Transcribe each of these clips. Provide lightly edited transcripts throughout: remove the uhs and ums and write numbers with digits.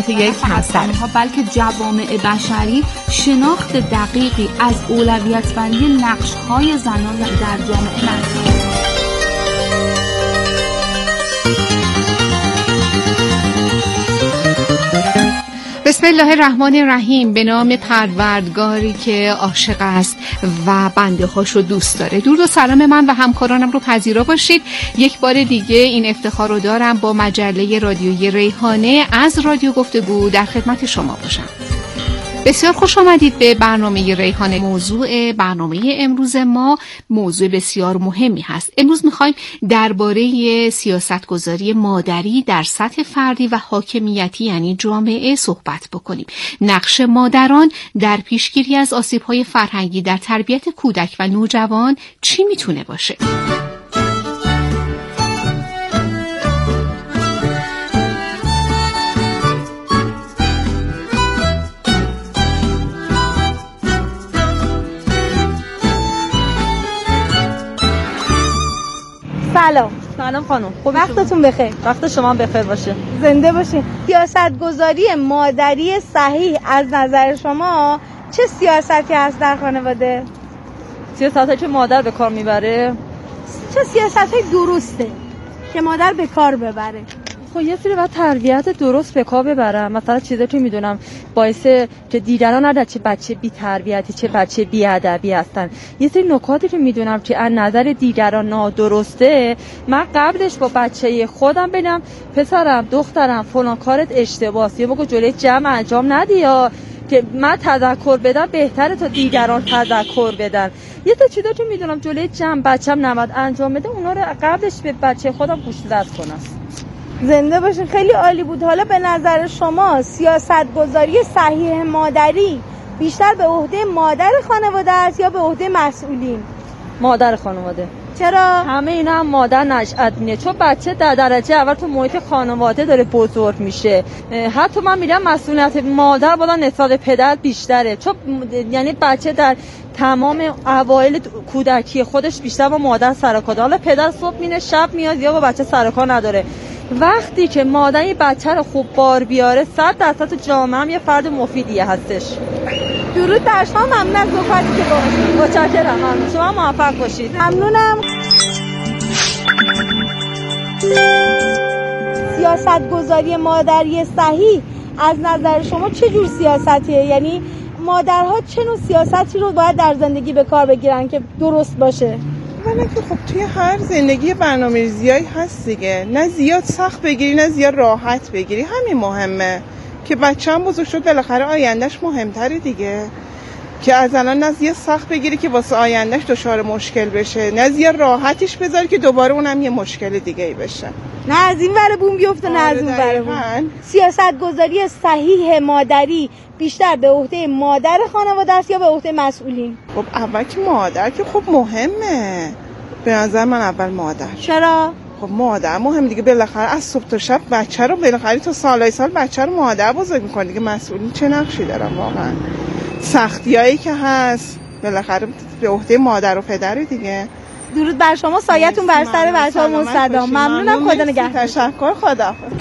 یک هستن بلکه جوامع بشری شناخت دقیقی از اولویت بندی نقش‌های زنان در جامعه ندارند. بسم الله الرحمن الرحیم. به نام پروردگاری که عاشق است و بنده هاشو دوست داره. درود و سلام من و همکارانم رو پذیرا باشید. یک بار دیگه این افتخار رو دارم با مجله رادیویی ریحانه از رادیو گفتگو در خدمت شما باشم. بسیار خوش آمدید به برنامه ریحانه. موضوع برنامه امروز ما موضوع بسیار مهمی هست. امروز میخوایم درباره سیاستگذاری مادری در سطح فردی و حاکمیتی یعنی جامعه صحبت بکنیم. نقش مادران در پیشگیری از آسیب‌های فرهنگی در تربیت کودک و نوجوان چی میتونه باشه؟ سلام خانم، وقتتون بخیر. وقت شما بخیر باشه. زنده باشین. سیاستگذاری مادری صحیح از نظر شما چه سیاستی هست در خانواده؟ سیاستی که مادر به کار میبره. چه سیاستی درسته که مادر به کار ببره؟ خب یه سری باید تربیت درست به کار ببرم. مثلا چیزی که میدونم باعث که دیگران نداره چه بچه بی تربیتی چه بچه بی ادبی هستن. یه سری نکاتی که میدونم که از نظر دیگران نادرسته، من قبلش با بچه خودم بگم پسرم دخترم فلان کارت اشتباهه، یا بگو جلوی جمع انجام ندی، یا که من تذکر بدم بهتره تا دیگران تذکر بدن. یه تا چیزا که میدونم جلوی جمع بچه‌م نباید انجام بده، اونا رو قبلش به بچه خودم گوشزد کنم. زنده باشین. خیلی عالی بود. حالا به نظر شما سیاستگذاری صحیح مادری بیشتر به عهده مادر خانواده است یا به عهده مسئولین؟ مادر خانواده. چرا؟ همه اینا هم مادر نشأت میده، چون بچه در درجه اول تو محیط خانواده داره بزرگ میشه. حتی من میگم مسئولیت مادر بالا نسبت پدر بیشتره، چون یعنی بچه در تمام اوایل کودکی خودش بیشتر با مادر سر کار داره. حالا پدر صبح میره شب میاد یا با بچه سر کار نداره. وقتی که مادر یه بچه رو خوب بار بیاره 100% تو جامعه هم یه فرد مفیدیه هستش. درود بر شما. ممنون از نکاتی که گفتید. متشکرم. شما موفق باشید. ممنونم. سیاستگذاری مادری صحیح از نظر شما چه جور سیاستیه؟ یعنی مادرها چه نوع سیاستی رو باید در زندگی به کار بگیرن که درست باشه؟ ولی که خب توی هر زندگی برنامه‌ریزیایی هست دیگه، نه زیاد سخت بگیری نه زیاد راحت بگیری. همین مهمه که بچه‌م بزرگ شد بالاخره آیندهش مهمتره دیگه، که از الان نه زیاد سخت بگیری که واسه آیندهش دچار مشکل بشه، نه زیاد راحتش بذاری که دوباره اونم یه مشکل دیگه ای بشه. نه از این ور بوم بیفته نه از اون ور بوم. سیاستگذاری صحیح مادری بیشتر به عهده مادر خانواده است یا به عهده مسئولین؟ خب اول که مادر که خب مهمه. به نظر من اول مادر. چرا؟ خب مادر مهم دیگه، بالاخره از صبح تا شب بچه رو بالاخره تا سالای سال بچه رو مادر بزرگ میکنه دیگه. مسئولین چه نقشی دارن واقعا؟ سختیایی که هست بالاخره به عهده مادر و پدر دیگه. درود بر شما. سایتون بر سر بچه‌ها مستدام. ممنونم. خدا نگهدار. تشکر. خداحافظ.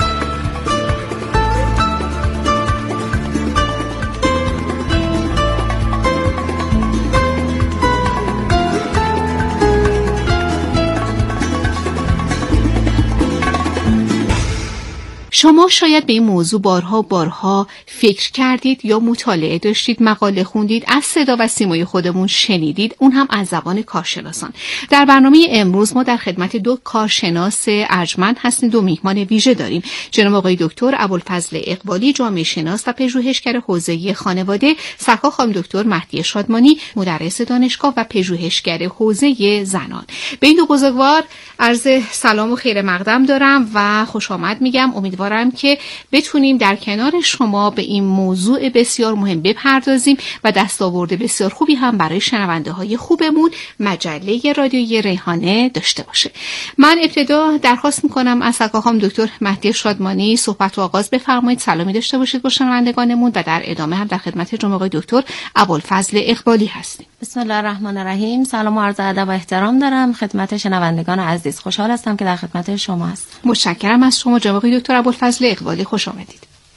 شما شاید به این موضوع بارها فکر کردید یا مطالعه داشتید، مقاله خوندید، از صدا و سیمای خودمون شنیدید، اون هم از زبان کارشناسان. در برنامه امروز ما در خدمت دو کارشناس ارجمند هستیم، دو میهمان ویژه داریم. جناب آقای دکتر ابوالفضل اقبالی، جامعه شناس و پژوهشگر حوزه خانواده، سرکار خانم دکتر مهدی شادمانی، مدرس دانشگاه و پژوهشگر حوزه زنان. به این دو بزرگوار عرض سلام و خیر مقدم دارم و خوش آمد میگم. امیدوارم که بتونیم در کنار شما به این موضوع بسیار مهم بپردازیم و دستاورد بسیار خوبی هم برای شنونده های خوبمون مجله رادیویی ریحانه داشته باشه. من ابتدا درخواست میکنم از سرکار خانم دکتر مهدی شادمانی صحبت و آغاز بفرمایید، سلامی داشته باشید با شنوندگانمون و در ادامه هم در خدمت جناب آقای دکتر ابوالفضل اقبالی هستیم. بسم الله الرحمن الرحیم. سلام و عرض ادب و احترام دارم خدمت شنوندگان عزیز. خوشحال هستم که در خدمت شما هستم. متشکرم از شما جناب آقای دکتر ابوالفضل اقبالی. خوش آمدید.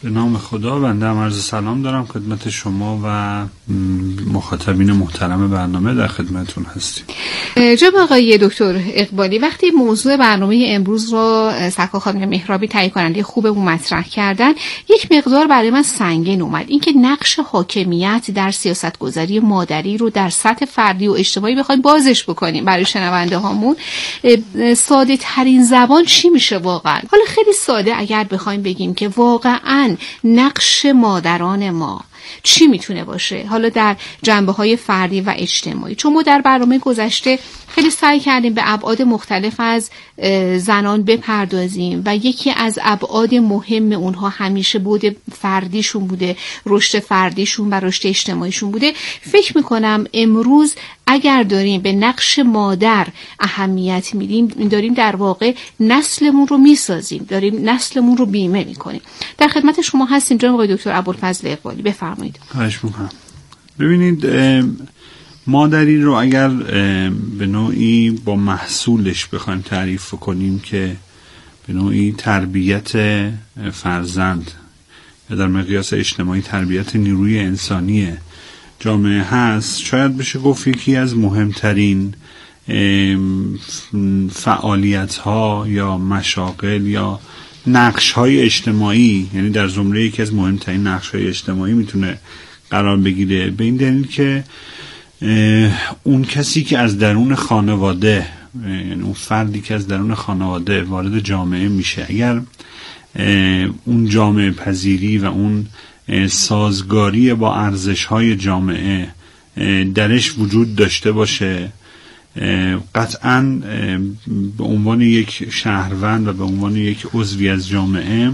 به نام خدا. بنده هم عرض سلام دارم خدمت شما و مخاطبین محترم برنامه. در خدمتون هستیم. جناب آقای دکتر اقبالی، وقتی موضوع برنامه امروز رو سرکار خانم مهرابی تهیه کننده خوبمون مطرح کردن، یک مقدار برای من سنگین اومد. اینکه نقش حاکمیت در سیاستگذاری مادری رو در سطح فردی و اجتماعی بخوایم بازش بکنیم برای شنونده هامون، ساده ترین زبان چی میشه واقعا؟ حالا خیلی ساده اگر بخوایم بگیم که واقعا نقش مادران ما چی میتونه باشه، حالا در جنبه‌های فردی و اجتماعی، چون ما در برنامه گذشته خیلی سعی کردیم به ابعاد مختلف از زنان بپردازیم و یکی از ابعاد مهم اونها همیشه بود فردیشون بوده، رشد فردیشون و رشد اجتماعیشون بوده. فکر میکنم امروز اگر داریم به نقش مادر اهمیت میدیم، داریم در واقع نسلمون رو میسازیم، داریم نسلمون رو بیمه میکنیم. در خدمت شما هستیم جناب آقای دکتر ابوالفضل اقبالی، بفرمایید. خواهش میکنم. ببینید، مادری رو اگر به نوعی با محصولش بخوایم تعریف کنیم که به نوعی تربیت فرزند یا در مقیاس اجتماعی تربیت نیروی انسانی جامعه هست، شاید بشه گفت یکی از مهمترین فعالیت ها یا مشاغل یا نقش های اجتماعی، یعنی در زمره یکی از مهمترین نقش های اجتماعی میتونه قرار بگیره، به این دلیل که اون کسی که از درون خانواده، یعنی اون فردی که از درون خانواده وارد جامعه میشه، اگر اون جامعه پذیری و اون سازگاری با ارزش‌های جامعه درش وجود داشته باشه، قطعاً به عنوان یک شهروند و به عنوان یک عضوی از جامعه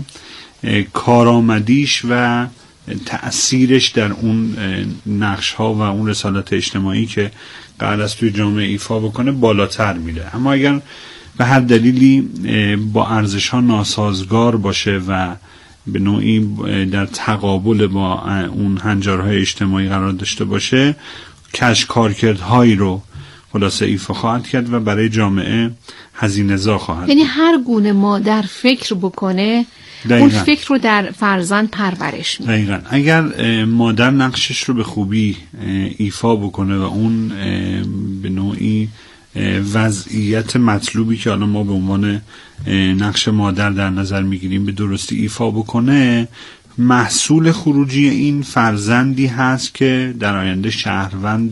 کارآمدیش و تأثیرش در اون نقش‌ها و اون رسالت اجتماعی که قرار است توی جامعه ایفا بکنه بالاتر میره. اما اگر به هر دلیلی با ارزش‌ها ناسازگار باشه و به نوعی در تقابل با اون هنجارهای اجتماعی قرار داشته باشه، کارکردهایی رو خلاصه ایفا خواهد کرد و برای جامعه هزینه‌زا خواهد. یعنی هر گونه مادر فکر بکنه دقیقا اون فکر رو در فرزند پرورش میده. دقیقاً. اگر مادر نقشش رو به خوبی ایفا بکنه و اون به نوعی وضعیت مطلوبی که الان ما به عنوان نقش مادر در نظر میگیریم به درستی ایفا بکنه، محصول خروجی این فرزندی هست که در آینده شهروند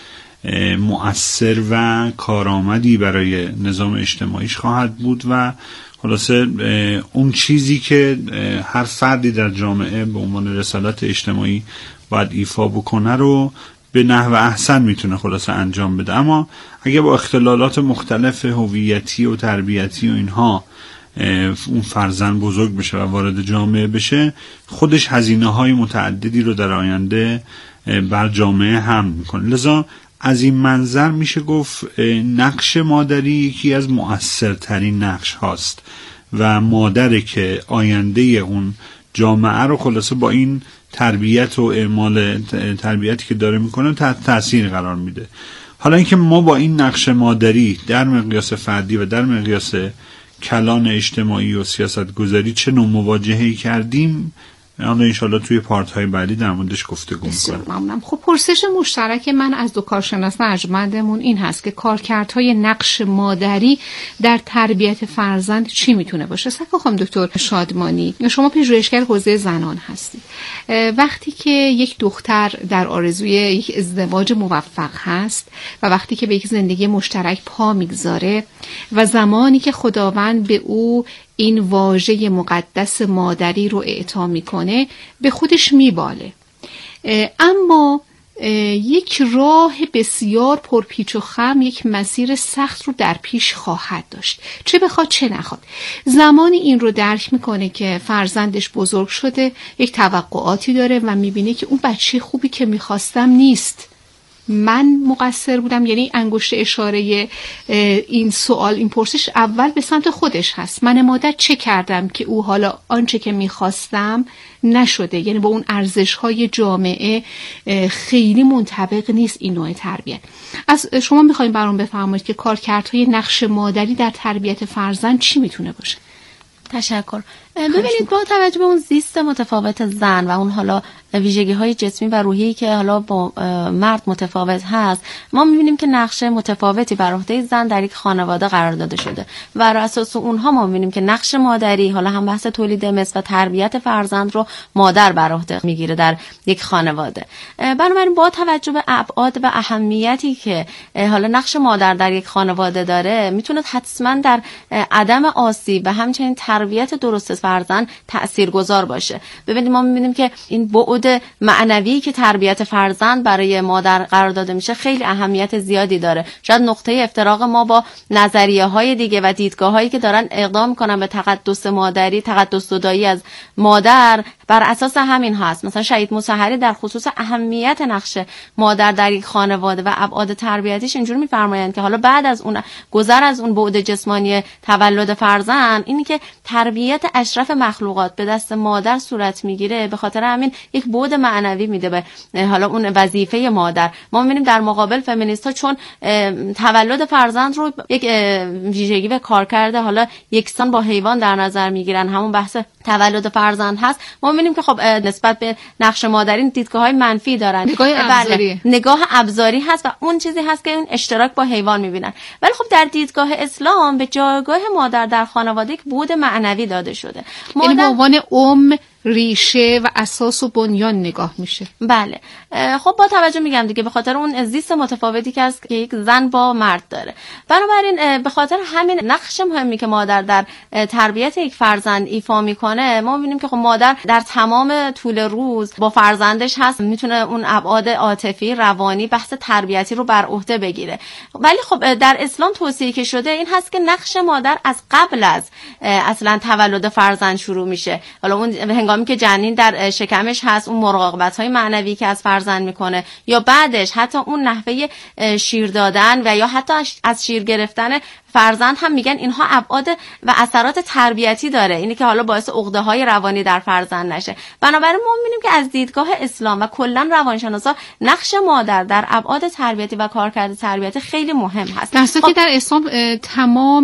مؤثر و کارآمدی برای نظام اجتماعیش خواهد بود و خلاصه اون چیزی که هر فردی در جامعه به عنوان رسالت اجتماعی باید ایفا بکنه رو به نحو احسن میتونه خلاصه انجام بده. اما اگه با اختلالات مختلف هویتی و تربیتی و اینها اون فرزند بزرگ بشه و وارد جامعه بشه، خودش هزینه‌های متعددی رو در آینده بر جامعه حمل میکنه. لذا از این منظر میشه گفت نقش مادری یکی از مؤثرترین نقش هاست و مادره که آینده اون جامعه رو خلاصه با این تربیت و اعمال تربیتی که داره میکنه تحت تأثیر قرار میده. حالا اینکه ما با این نقش مادری در مقیاس فردی و در مقیاس کلان اجتماعی و سیاست گذاری چه نوع مواجهه‌ای کردیم، حالا انشالله توی پارت های بعدی در موردش گفتگو می‌کنم. ممنونم. خب پرسش مشترک من از دو کارشناس ارجمندمون این هست که کارکردهای نقش مادری در تربیت فرزند چی میتونه باشه؟ سرکار خانم دکتر شادمانی، شما پژوهشگر حوزه زنان هستید. وقتی که یک دختر در آرزوی یک ازدواج موفق هست و وقتی که به یک زندگی مشترک پا میگذاره و زمانی که خداوند به او این واژه مقدس مادری رو اعطا میکنه، به خودش میباله. اما یک راه بسیار پرپیچ و خم، یک مسیر سخت رو در پیش خواهد داشت، چه بخواد چه نخواد. زمانی این رو درک میکنه که فرزندش بزرگ شده، یک توقعاتی داره و میبینه که اون بچه خوبی که میخواستم نیست، من مقصر بودم. یعنی انگشت اشاره این سوال، این پرسش اول به سمت خودش هست. من مادر چه کردم که او حالا آنچه که میخواستم نشده؟ یعنی با اون ارزش‌های جامعه خیلی منطبق نیست این نوع تربیت. از شما میخوایم برام بفرمایید که کارکردهای نقش مادری در تربیت فرزند چی میتونه باشه؟ تشکر. ببینید با توجه به اون زیست متفاوت زن و اون حالا ویژگی‌های جسمی و روحی که حالا با مرد متفاوت هست، ما می‌بینیم که نقش متفاوتی بر عهده زن در یک خانواده قرار داده شده و بر اساس اونها ما می‌بینیم که نقش مادری، حالا هم بحث تولید مثل و تربیت فرزند رو مادر بر عهده میگیره در یک خانواده. بنابراین با توجه به ابعاد و اهمیتی که حالا نقش مادر در یک خانواده داره، میتونه حتما در عدم آسیب و همچنین تربیت درست فرزند تاثیرگذار باشه. ببینید ما می‌بینیم که این بعد معنوی که تربیت فرزند برای مادر قرار داده میشه خیلی اهمیت زیادی داره. شاید نقطه افتراق ما با نظریه‌های دیگه و دیدگاه‌هایی که دارن اقدام می‌کنن به تقدس مادری، تقدس زدایی از مادر، بر اساس همین هست. مثلا شهید مطهری در خصوص اهمیت نقش مادر در یک خانواده و ابعاد تربیتیش اینجوری می‌فرمایند که حالا بعد از اون گذر از اون بعد جسمانی تولد فرزند، اینی که تربیت اشرف مخلوقات به دست مادر صورت میگیره، به خاطر همین یک بعد معنوی میده به حالا اون وظیفه مادر. ما می‌بینیم در مقابل فمینیست‌ها چون تولد فرزند رو یک ویژگی و کارکرد حالا یکسان با حیوان در نظر میگیرن، همون بحث تولد فرزند هست، ما می‌بینیم که خب نسبت به نقش مادری دیدگاه‌های منفی دارن. نگاه ابزاری هست و اون چیزی هست که اون اشتراک با حیوان می‌بینن. ولی خب در دیدگاه اسلام به جایگاه مادر در خانواده یک بعد معنوی داده شده. یعنی به عنوان ریشه و اساس و بنیان نگاه میشه. بله. خب با توجه میگم دیگه به خاطر اون زیست متفاوتی که از یک زن با مرد داره، بنابراین به خاطر همین نقش مهمی که مادر در تربیت یک فرزند ایفا میکنه، ما میبینیم که خب مادر در تمام طول روز با فرزندش هست، میتونه اون ابعاد عاطفی، روانی، بحث تربیتی رو بر عهده بگیره. ولی خب در اسلام توصیه که شده این هست که نقش مادر از قبل از اصلا تولد فرزند شروع میشه. حالا اون هنگامی که جنین در شکمش هست، اون مراقبت‌های معنوی که از فرزند میکنه، یا بعدش حتی اون نحوه شیر دادن و یا حتی از شیر گرفتن فرزند هم میگن اینها ابعاد و اثرات تربیتی داره، اینی که حالا باعث عقده‌های روانی در فرزند نشه. بنابراین ما می‌بینیم که از دیدگاه اسلام و کلا روانشناسا نقش مادر در ابعاد تربیتی و کارکرد تربیتی خیلی مهم هست. در صورتی که در اسلام تمام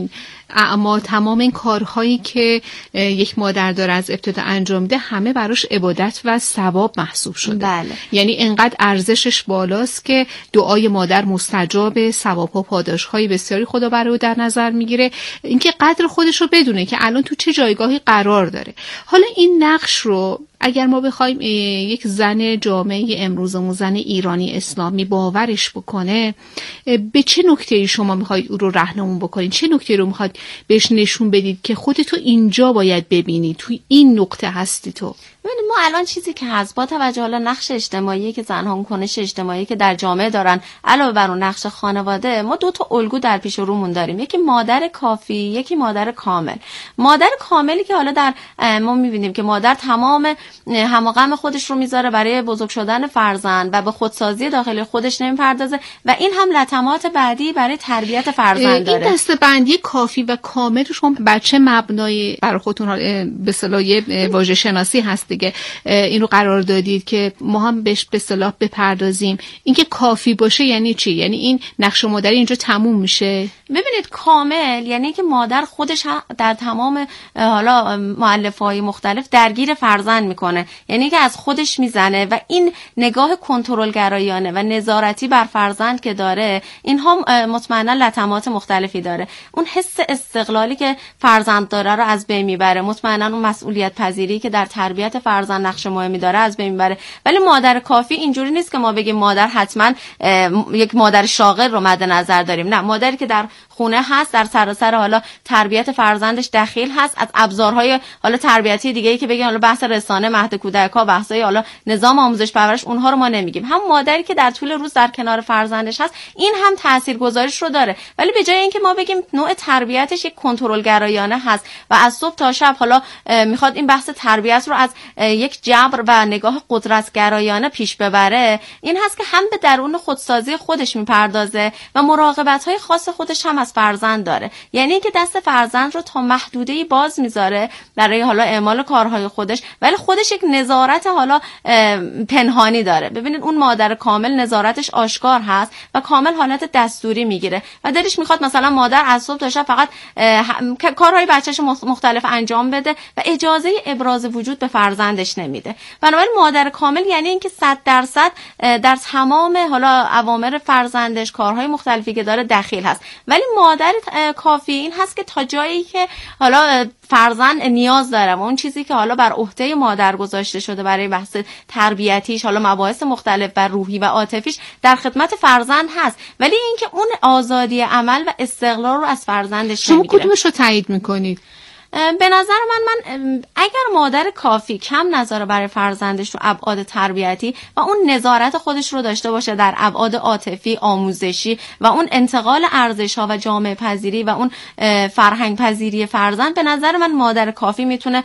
این کارهایی که یک مادر داره از ابتدا انجام ده، همه براش عبادت و ثواب محسوب شده. بله. یعنی انقدر ارزشش بالاست که دعای مادر مستجاب، ثواب‌ها، پاداش‌های بسیاری خدا برای او در نظر میگیره. اینکه قدر خودش رو بدونه که الان تو چه جایگاهی قرار داره. حالا این نقش رو اگر ما بخوایم یک زن جامعه امروزمون، زن ایرانی اسلامی باورش بکنه، به چه نکته‌ای شما میخواید او رو راهنمون بکنید؟ چه نکته‌ای رو میخواید بهش نشون بدید که خودتو اینجا باید ببینی، تو این نقطه هستی تو؟ ببینید ما الان چیزی که هست با توجه حالا نقش اجتماعی که زن‌ها کنش اجتماعی که در جامعه دارن، علاوه بر اون نقش خانواده، ما دو تا الگو در پیش رومون داریم، یکی مادر کافی، یکی مادر کامل. مادر کاملی که حالا در ما می‌بینیم که مادر تمام هم و غم خودش رو میذاره برای بزرگ شدن فرزند و به خودسازی داخل خودش نمیپردازه و این هم لطمات بعدی برای تربیت فرزند داره. این دسته‌بندی کافی و کامل شما بر چه مبنای برای خودتون به اصطلاح واژه شناسی هست دیگه این رو قرار دادید که ما هم بهش به اصطلاح بپردازیم؟ اینکه کافی باشه یعنی چی؟ یعنی این نقش مادری اینجا تموم میشه؟ ببینید کامل یعنی که مادر خودش در تمام حالا مؤلفه‌های مختلف درگیر فرزند میکنه، یعنی که از خودش میزنه و این نگاه کنترلگرایانه و نظارتی بر فرزند که داره، اینها مطمئنا لطمات مختلفی داره. اون حس استقلالی که فرزند داره رو از بین میبره، مطمئنا اون مسئولیت پذیری که در تربیت فرزند نقش مهمی داره از بین میبره. ولی مادر کافی اینجوری نیست که ما بگیم مادر حتما یک مادر شاغل رو مد نظر داریم. نه، مادری که در خونه هست، در سراسر حالا تربیت فرزندش دخیل هست، از ابزارهای حالا تربیتی دیگه‌ای که بگیم حالا بحث رسانه، مهد کودک‌ها، بحثای حالا نظام آموزش پرورش، اونها رو ما نمیگیم. هم مادری که در طول روز در کنار فرزندش هست، این هم تاثیرگذاریش رو داره. ولی به جای اینکه ما بگیم نوع تربیتش یک کنترلگرایانه هست و از صبح تا شب حالا میخواد این بحث تربیت رو از یک جبر و نگاه قدرتگرایانه پیش ببره این هست که هم به درون خودسازی خودش میپردازه و مراقبت‌های خاص خودش هم از فرزند داره. یعنی اینکه دست فرزند رو تا محدوده‌ای باز میذاره برای حالا اعمال کارهای خودش، ولی خودش یک نظارت حالا پنهانی داره. ببینید اون مادر کامل نظارتش آشکار هست و کامل حالت دستوری میگیره و دلش میخواد مثلا مادر از صبح تا شب فقط کارهای بچه‌ش مختلف انجام بده و اجازه ابراز وجود به فرزندش نمیده. بنابراین مادر کامل یعنی اینکه 100% در تمام حالا اوامر فرزندش کارهای مختلفی که داره دخیل هست. ولی مادر کافی این هست که تا جایی که حالا فرزند نیاز داره و اون چیزی که حالا بر عهده مادر گذاشته شده برای بحث تربیتیش، حالا مباحث مختلف و روحی و عاطفیش در خدمت فرزند هست، ولی اینکه اون آزادی عمل و استقلال رو از فرزندش نمیگیره. شما کدومش رو تایید میکنید؟ به نظر من اگر مادر کافی کم نظاره برای فرزندش رو ابعاد تربیتی و اون نظارت خودش رو داشته باشه در ابعاد عاطفی، آموزشی و اون انتقال ارزش‌ها و جامعه پذیری و اون فرهنگ پذیری فرزند، به نظر من مادر کافی میتونه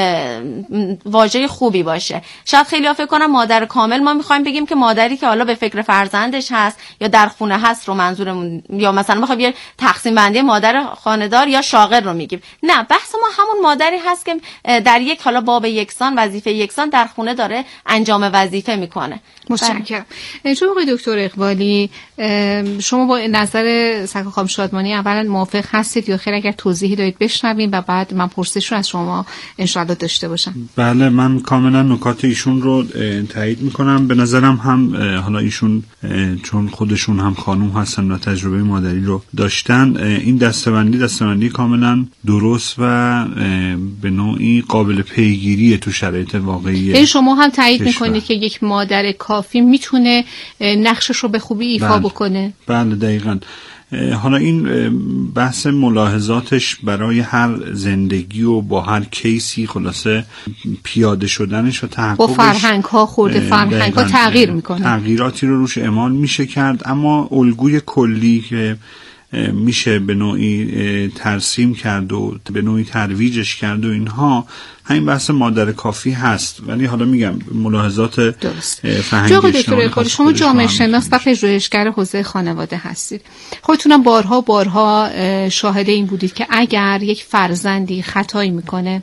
واژه خوبی باشه. شاید خیلی‌ها فکر کنن مادر کامل ما می‌خوایم بگیم که مادری که حالا به فکر فرزندش هست یا در خونه هست رو منظورمون، یا مثلا بخوایم یه تقسیم بندی مادر خانه‌دار یا شاغل رو میگیم. نه، بحث ما همون مادری هست که در یک حالا باب یکسان، وظیفه یکسان در خونه داره انجام وظیفه میکنه. متشکرم. چون آقای دکتر اقبالی شما با نظر سرکار خانم شادمانی اولا موافق هستید یا خیر؟ اگر توضیحی دارید بشنویم و بعد من پرسش رو از شما انشاءالله داشته باشم. بله، من کاملا نکات ایشون رو تایید میکنم. به نظرم هم حالا ایشون چون خودشون هم خانوم هستن و تجربه مادری رو داشتن، این دسته‌بندی کاملا درست و به نوعی قابل پیگیری تو شرایط واقعی. این شما هم تایید میکنید که یک مادر کافی میتونه نقشش رو به خوبی ایفا بکنه؟ بله دقیقاً. حالا این بحث ملاحظاتش برای هر زندگی و با هر کیسی خلاصه پیاده شدنش و تحققش با فرهنگ ها خورده فرهنگ ها تغییر میکنه، تغییراتی رو روش اعمال میشه کرد، اما الگوی کلی که میشه به نوعی ترسیم کرد و به نوعی ترویجش کرد و اینها، همین بحث مادر کافی هست. ولی حالا میگم ملاحظات فرهنگی دکتر شما جامعه شناس و پژوهشگر حوزه خانواده هستید، خودتونم بارها شاهد این بودید که اگر یک فرزندی خطایی میکنه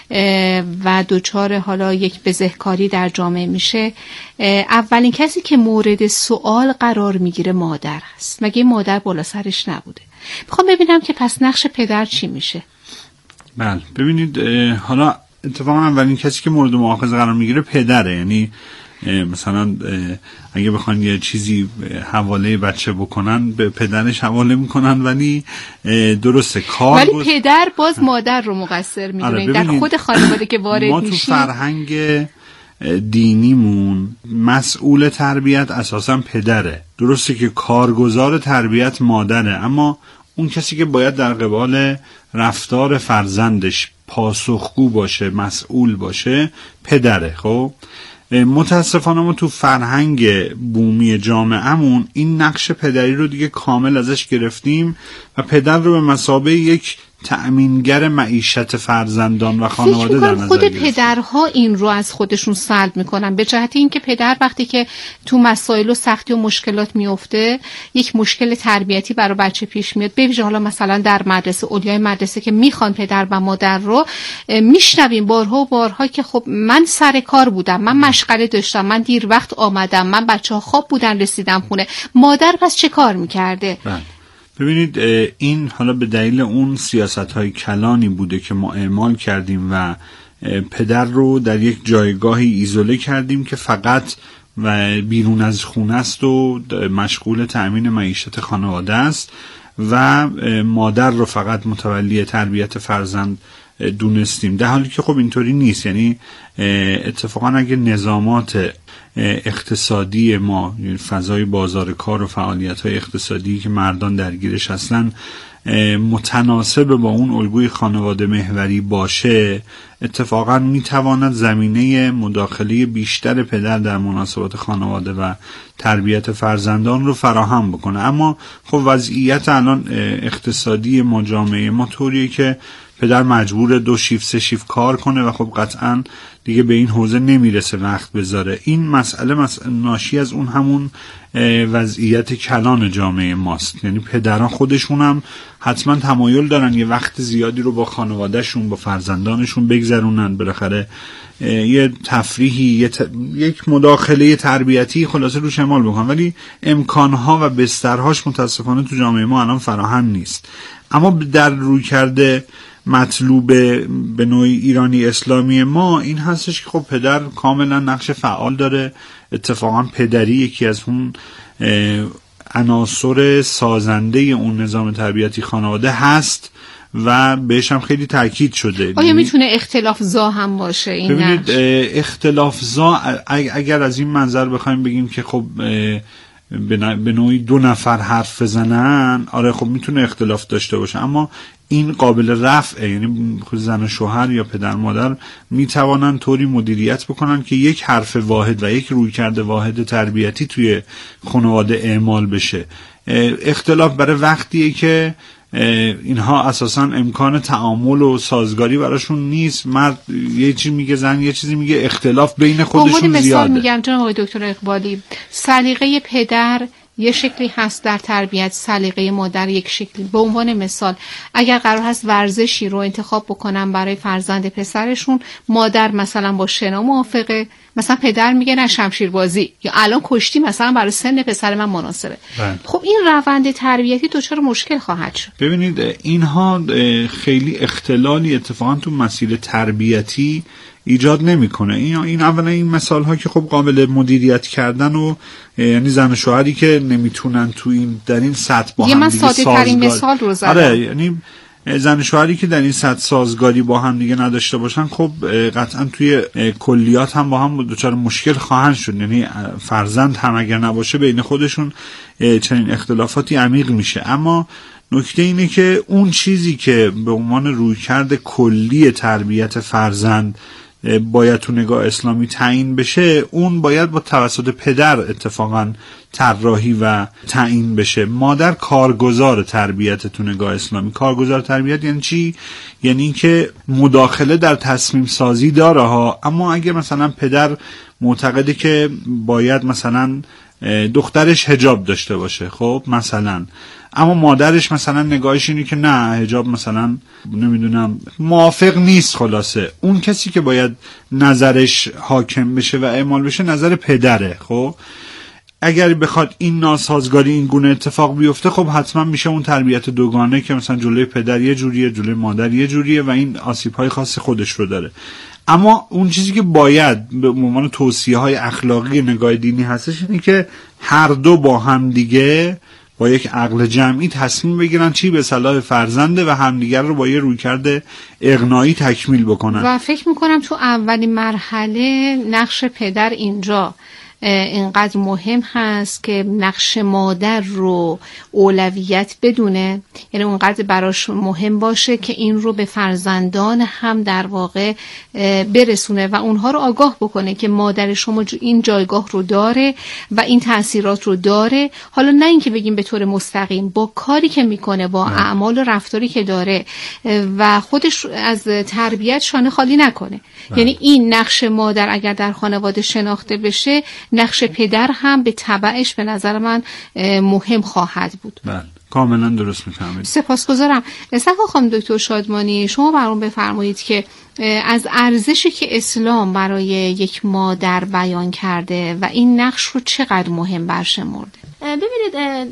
و دچار حالا یک بزهکاری در جامعه میشه، اولین کسی که مورد سوال قرار میگیره مادر هست. مگه مادر بالا سرش نبوده؟ میخوام ببینم که پس نقش پدر چی میشه. بله ببینید، حالا اتفاقا اولین کسی که مورد مؤاخذه قرار میگیره پدره. یعنی مثلا اگه بخوان یه چیزی حواله بچه بکنن به پدرش حواله میکنن، ولی درسته کار ولی پدر باز مادر رو مقصر میدونه. در خود خانواده که وارد میشیم، ما تو فرهنگ دینیمون مسئول تربیت اساسا پدره. درسته که کارگزار تربیت مادره، اما اون کسی که باید در قبال رفتار فرزندش پاسخگو باشه، مسئول باشه، پدره. خب متاسفانه ما تو فرهنگ بومی جامعهمون این نقش پدری رو دیگه کامل ازش گرفتیم و پدر رو به مثابه یک تأمینگر معیشت فرزندان و خانواده در نظر خود گرفتیم. پدرها این رو از خودشون سلب میکنن، به جهت اینکه پدر وقتی که تو مسائل و سختی و مشکلات میفته، یک مشکل تربیتی برای بچه پیش میاد، به ویژه حالا مثلا در مدرسه، اولیای مدرسه که میخوان پدر و مادر رو، میشنویم بارها و بارها که خب من سر کار بودم، من مشغله داشتم، من دیر وقت آمدم، من بچه‌ها خواب بودن رسیدم خونه، مادر پس چه کار میکرده؟ ببینید، این حالا به دلیل اون سیاست‌های کلانی بوده که ما اعمال کردیم و پدر رو در یک جایگاهی ایزوله کردیم که فقط و بیرون از خونه است و مشغول تأمین معیشت خانواده است و مادر رو فقط متولی تربیت فرزند دونستیم، در حالی که خب اینطوری نیست. یعنی اتفاقا اگه نظامات اقتصادی ما، فضای بازار کار و فعالیت‌های اقتصادی که مردان درگیرش هستن متناسب با اون الگوی خانواده محوری باشه، اتفاقا میتواند زمینه مداخله بیشتر پدر در مناسبات خانواده و تربیت فرزندان رو فراهم بکنه. اما خب وضعیت الان اقتصادی ما، جامعه ما طوریه که پدر مجبور 2 شیفت 3 شیفت کار کنه و خب قطعا دیگه به این حوزه نمیرسه وقت بذاره. این مسئله ناشی از اون همون وضعیت کلان جامعه ماست. یعنی پدران خودشون هم حتما تمایل دارن یه وقت زیادی رو با خانوادهشون با فرزندانشون بگذرونن، بالاخره یه تفریحی یک مداخله تربیتی خلاصه روش اعمال بکنن، ولی امکانها و بسترهاش متاسفانه تو جامعه ما الان فراهم نیست. اما در رویکرد مطلوب به نوعی ایرانی اسلامی ما این هستش که خب پدر کاملا نقش فعال داره. اتفاقا پدری یکی از اون عناصر سازنده اون نظام تربیتی خانواده هست و بهش هم خیلی تاکید شده. آیا میتونه اختلاف زا هم باشه این ببینید اختلاف زا اگر از این منظر بخوایم بگیم که خب به نوعی 2 نفر حرف بزنن، آره خب میتونه اختلاف داشته باشه، اما این قابل رفعه. یعنی زن و شوهر یا پدر مادر میتوانن طوری مدیریت بکنن که یک حرف واحد و یک رویکرد واحد تربیتی توی خانواده اعمال بشه. اختلاف برای وقتیه که اینها اساساً امکان تعامل و سازگاری براشون نیست. مرد یه چیزی میگه، زن یه چیزی میگه، اختلاف بین خودشون زیاده. مثال میگم جناب آقای دکتر اقبالی، سلیقه پدر یه شکلی هست در تربیت، سلیقه مادر یک شکلی. به عنوان مثال اگر قرار هست ورزشی رو انتخاب بکنن برای فرزند پسرشون، مادر مثلا با شنا موافقه، مثلا پدر میگه نه شمشیر بازی یا الان کشتی مثلا برای سن پسر من مناسبه. خب این روند تربیتی دچار مشکل خواهد شد. ببینید اینها خیلی اختلالی اتفاقا تو مسیر تربیتی ایجاد نمیکنه. این اولا این مثال ها که خب قابل مدیریت کردن و یعنی زن و شوهری که نمیتونن تو این در این سطح با هم دیگه سازگاری، مثال رو زدم. آره یعنی زن و شوهری که در این سطح سازگاری با هم دیگه نداشته باشن، خب قطعا توی کلیات هم با هم دچار مشکل خواهند شد. یعنی فرزند هم اگر نباشه بین خودشون چنین اختلافاتی عمیق میشه. اما نکته اینه که اون چیزی که به عنوان رویکرد کلی تربیت فرزند باید تو نگاه اسلامی تعیین بشه، اون باید با توسط پدر اتفاقا طراحی و تعیین بشه. مادر کارگزار تربیت تو نگاه اسلامی. کارگزار تربیت یعنی چی؟ یعنی اینکه مداخله در تصمیم سازی داره ها، اما اگه مثلا پدر معتقده که باید مثلا دخترش حجاب داشته باشه، خب مثلا، اما مادرش مثلا نگاهش اینه که نه حجاب مثلا نمیدونم موافق نیست، خلاصه اون کسی که باید نظرش حاکم بشه و اعمال بشه نظر پدره. خب اگر بخواد این ناسازگاری این گونه اتفاق بیفته، خب حتما میشه اون تربیت دوگانه که مثلا جلوی پدر یه جوریه جلوی مادر یه جوریه و این آسیب‌های خاص خودش رو داره. اما اون چیزی که باید به عنوان توصیه‌های اخلاقی نگاه دینی هستش اینه که هر دو با هم دیگه با یک عقل جمعی تصمیم بگیرن چی به صلاح فرزنده و همدیگر رو با یه رویکرد اقناعی تکمیل بکنن. و فکر میکنم تو اولین مرحله نقش پدر اینجا اینقدر مهم هست که نقش مادر رو اولویت بدونه، یعنی اونقدر براش مهم باشه که این رو به فرزندان هم در واقع برسونه و اونها رو آگاه بکنه که مادر شما این جایگاه رو داره و این تأثیرات رو داره. حالا نه اینکه بگیم به طور مستقیم، با کاری که میکنه، با اعمال و رفتاری که داره و خودش از تربیت شانه خالی نکنه. یعنی این نقش مادر اگر در خانواده شناخته بشه، نقش پدر هم به تبعش به نظر من مهم خواهد بود. بله کاملا درست میفهمید. سپاسگزارم. صفا خانم دکتر شادمانی، شما برام بفرمایید که از ارزشی که اسلام برای یک مادر بیان کرده و این نقش رو چقدر مهم برشمرده. ببینید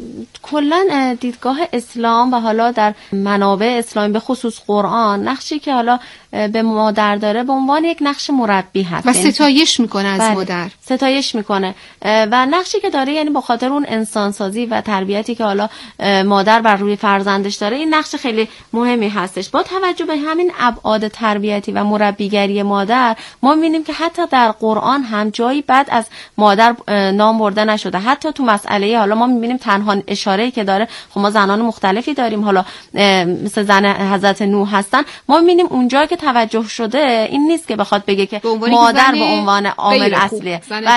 کلا دیدگاه اسلام و حالا در منابع اسلامی به خصوص قرآن، نقشی که حالا به مادر داره به عنوان یک نقش مربی هست و ستایش میکنه از مادر، ستایش میکنه و نقشی که داره یعنی با خاطر اون انسانسازی و تربیتی که حالا مادر بر روی فرزندش داره، این نقش خیلی مهمی هستش. با توجه به همین ابعاد تربیتی و مربیگری مادر، ما می‌بینیم که حتی در قرآن هم جایی بعد از مادر نام برده نشده. حتی تو مسئله حالا ما می‌بینیم تنها اشاره‌ای که داره، خب ما زنان مختلفی داریم، حالا مثل زن حضرت نوح هستن، ما می‌بینیم اونجا که توجه شده این نیست که بخواد بگه که مادر به عنوان عامل اصلیه. بله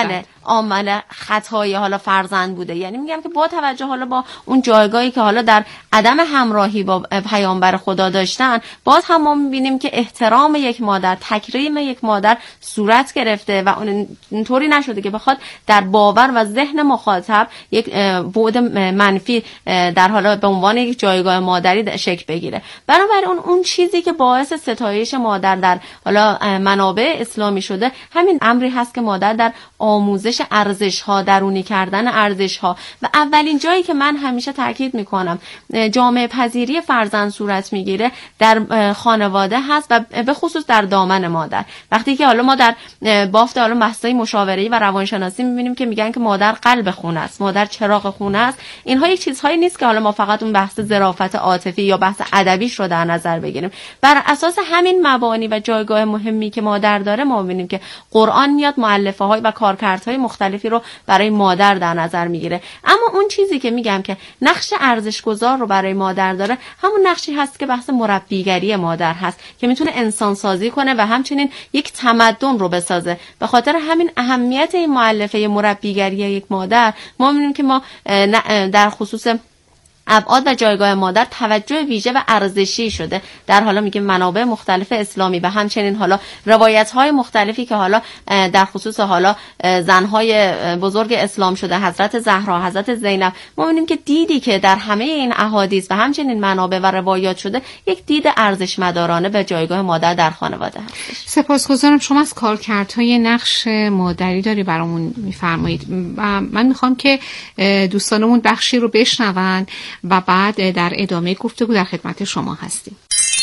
عامل خطای حالا فرزند بوده. یعنی میگم که با توجه حالا با اون جایگاهی که حالا در عدم همراهی با پیامبر خدا داشتن، باز هم ما میبینیم که احترام یک مادر، تکریم یک مادر صورت گرفته و اونطوری نشده که بخواد در باور و ذهن مخاطب یک بعد منفی در حالا به عنوان یک جایگاه مادری شکل بگیره. بنابراین اون چیزی که باعث ستایش مادر در حالا منابع اسلامی شده، همین امری هست که مادر در آموزش ارزش‌ها، درونی کردن ارزش‌ها و اولین جایی که من همیشه تاکید می‌کنم جامعه پذیری فرزند صورت می‌گیره در خانواده هست و به خصوص در دامن مادر. وقتی که حالا ما در بافت حالا بحث‌های مشاوره‌ای و روانشناسی می‌بینیم که میگن که مادر قلب خونه است، مادر چراغ خونه است، اینها یک چیزهایی نیست که حالا ما فقط اون بحث ظرافت عاطفی یا بحث ادبیش رو در نظر بگیریم. بر اساس همین مبانی و جایگاه مهمی که مادر داره، ما می‌بینیم که قرآن میاد مؤلفه‌های و کارکردهای مختلفی رو برای مادر در نظر میگیره. اما اون چیزی که میگم که نقش ارزش‌گذار رو برای مادر داره، همون نقشی هست که بحث مربیگری مادر هست که میتونه انسان سازی کنه و همچنین یک تمدن رو بسازه. به خاطر همین اهمیت این مؤلفه مربیگری یک مادر، ما می‌بینیم که ما در خصوص ابعاد و جایگاه مادر توجه ویژه و ارزشی شده در حالا میگه منابع مختلف اسلامی و همچنین حالا روایت‌های مختلفی که حالا در خصوص حالا زن‌های بزرگ اسلام شده، حضرت زهرا، حضرت زینب، ما می‌بینیم که دیدی که در همه این احادیث و همچنین منابع و روایات شده، یک دید ارزشمدارانه به جایگاه مادر در خانواده هست. سپاسگزارم. شما از کارکردهای نقش مادری داری برامون می‌فرمایید. من می‌خوام که دوستانمون بخشی رو بشنون و بعد در ادامه گفتگو در خدمت شما هستیم.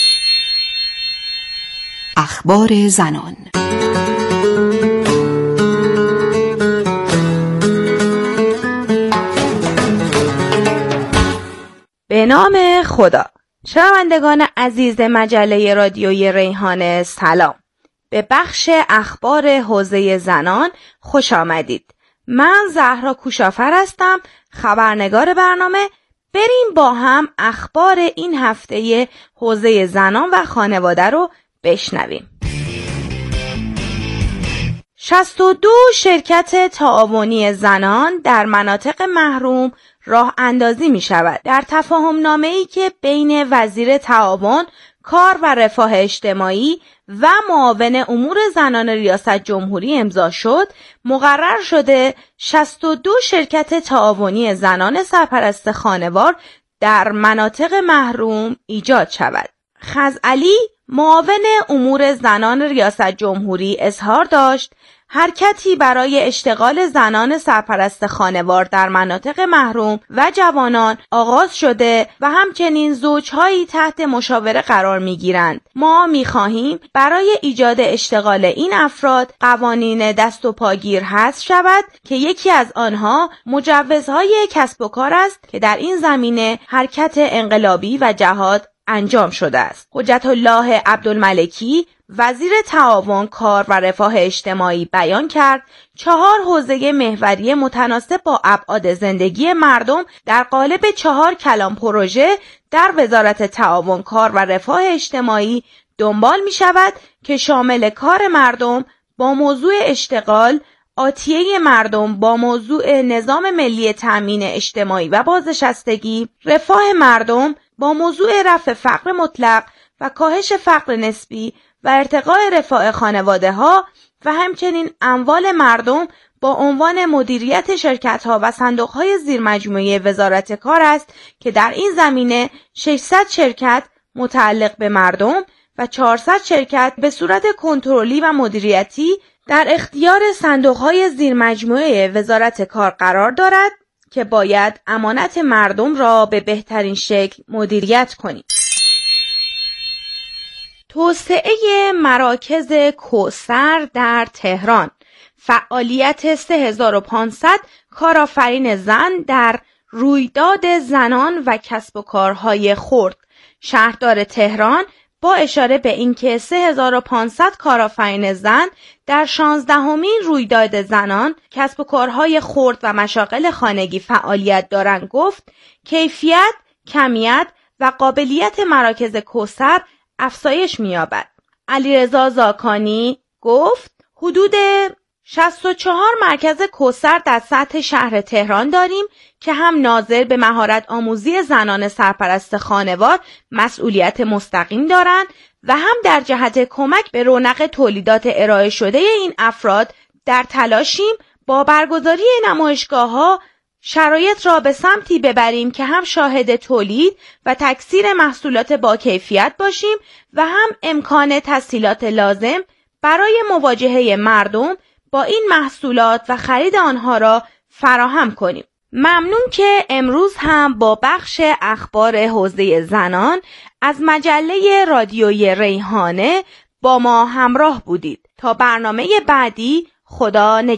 اخبار زنان. به نام خدا. شنوندگان عزیز مجله رادیوی ریحانه، سلام. به بخش اخبار حوزه زنان خوش آمدید. من زهرا کوشافر هستم، خبرنگار برنامه. بریم با هم اخبار این هفته حوزه زنان و خانواده رو بشنویم. 62 شرکت تعاونی زنان در مناطق محروم راه اندازی می شود. در تفاهم نامه‌ای که بین وزیر تعاون، کار و رفاه اجتماعی و معاون امور زنان ریاست جمهوری امضا شد، مقرر شده 62 شرکت تعاونی زنان سرپرست خانوار در مناطق محروم ایجاد شود. خزعلی، معاون امور زنان ریاست جمهوری، اظهار داشت حرکتی برای اشتغال زنان سرپرست خانوار در مناطق محروم و جوانان آغاز شده و همچنین زوجهایی تحت مشاوره قرار می‌گیرند. ما می‌خواهیم برای ایجاد اشتغال این افراد قوانین دست و پاگیر حذف شود که یکی از آنها مجوزهای کسب و کار است که در این زمینه حرکت انقلابی و جهاد انجام شده است. حجت الله عبدالملکی، وزیر تعاون، کار و رفاه اجتماعی بیان کرد 4 حوزه محوری متناسب با ابعاد زندگی مردم در قالب 4 کلان پروژه در وزارت تعاون، کار و رفاه اجتماعی دنبال می شود که شامل کار مردم با موضوع اشتغال، آتیه مردم با موضوع نظام ملی تأمین اجتماعی و بازنشستگی، رفاه مردم با موضوع رفع فقر مطلق و کاهش فقر نسبی و ارتقاء رفاه خانواده ها و همچنین اموال مردم با عنوان مدیریت شرکت ها و صندوق های زیر مجموعه وزارت کار است که در این زمینه 600 شرکت متعلق به مردم و 400 شرکت به صورت کنترلی و مدیریتی در اختیار صندوق های زیر مجموعه وزارت کار قرار دارد که باید امانت مردم را به بهترین شکل مدیریت کنید. توسعه مراکز کوثر در تهران، فعالیت 3500 کارآفرین زن در رویداد زنان و کسب و کارهای خرد. شهردار تهران با اشاره به اینکه 3500 کارآفرین زن در 16مین رویداد زنان، کسب و کارهای خرد و مشاغل خانگی فعالیت دارند گفت کیفیت، کمیت و قابلیت مراکز کوثر افزایش می‌یابد. علیرضا زاکانی گفت حدود 64 مرکز کوثر در سطح شهر تهران داریم که هم ناظر به مهارت آموزی زنان سرپرست خانوار مسئولیت مستقیم دارند و هم در جهت کمک به رونق تولیدات ارائه شده این افراد در تلاشیم با برگزاری نمایشگاه‌ها شرایط را به سمتی ببریم که هم شاهد تولید و تکثیر محصولات با کیفیت باشیم و هم امکان تسهیلات لازم برای مواجهه مردم با این محصولات و خرید آنها را فراهم کنیم. ممنون که امروز هم با بخش اخبار حوزه زنان از مجله رادیوی ریحانه با ما همراه بودید. تا برنامه بعدی، خدا نگهدار.